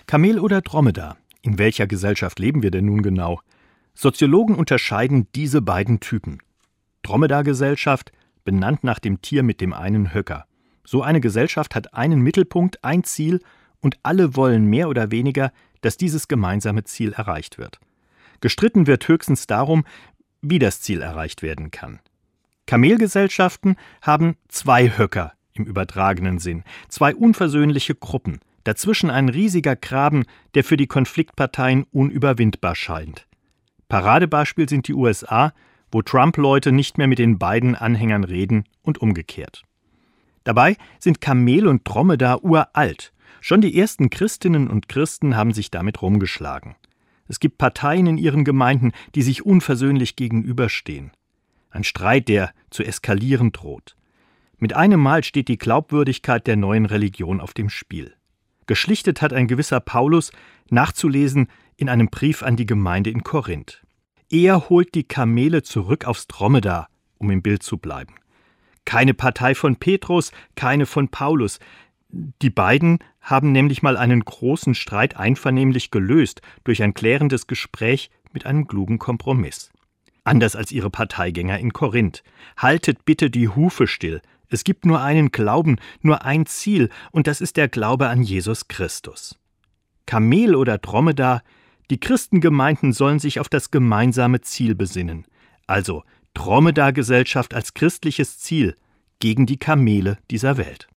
Kamel oder Dromedar? In welcher Gesellschaft leben wir denn nun genau? Soziologen unterscheiden diese beiden Typen. Dromedargesellschaft, benannt nach dem Tier mit dem einen Höcker. So eine Gesellschaft hat einen Mittelpunkt, ein Ziel und alle wollen mehr oder weniger, dass dieses gemeinsame Ziel erreicht wird. Gestritten wird höchstens darum, wie das Ziel erreicht werden kann. Kamelgesellschaften haben zwei Höcker im übertragenen Sinn, zwei unversöhnliche Gruppen, dazwischen ein riesiger Graben, der für die Konfliktparteien unüberwindbar scheint. Paradebeispiel sind die USA, wo Trump-Leute nicht mehr mit den beiden Anhängern reden und umgekehrt. Dabei sind Kamel und Dromedar uralt. Schon die ersten Christinnen und Christen haben sich damit rumgeschlagen. Es gibt Parteien in ihren Gemeinden, die sich unversöhnlich gegenüberstehen. Ein Streit, der zu eskalieren droht. Mit einem Mal steht die Glaubwürdigkeit der neuen Religion auf dem Spiel. Geschlichtet hat ein gewisser Paulus, nachzulesen in einem Brief an die Gemeinde in Korinth. Er holt die Kamele zurück aufs Dromedar, um im Bild zu bleiben. Keine Partei von Petrus, keine von Paulus. Die beiden haben nämlich mal einen großen Streit einvernehmlich gelöst durch ein klärendes Gespräch mit einem klugen Kompromiss. Anders als ihre Parteigänger in Korinth. Haltet bitte die Hufe still. Es gibt nur einen Glauben, nur ein Ziel, und das ist der Glaube an Jesus Christus. Kamel oder Dromedar, die Christengemeinden sollen sich auf das gemeinsame Ziel besinnen. Also Dromedargesellschaft als christliches Ziel gegen die Kamele dieser Welt.